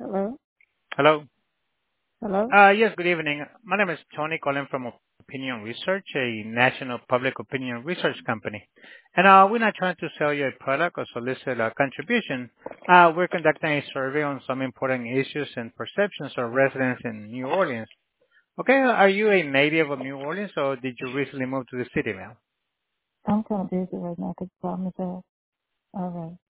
Hello? Hello. Hello? Yes, good evening. My name is Tony calling from Opinion Research, a national public opinion research company. And we're not trying to sell you a product or solicit a contribution. We're conducting a survey on some important issues and perceptions of residents in New Orleans. Okay, are you a native of New Orleans or did you recently move to the city, ma'am? I'm kind of busy right now because the problem is that. All right.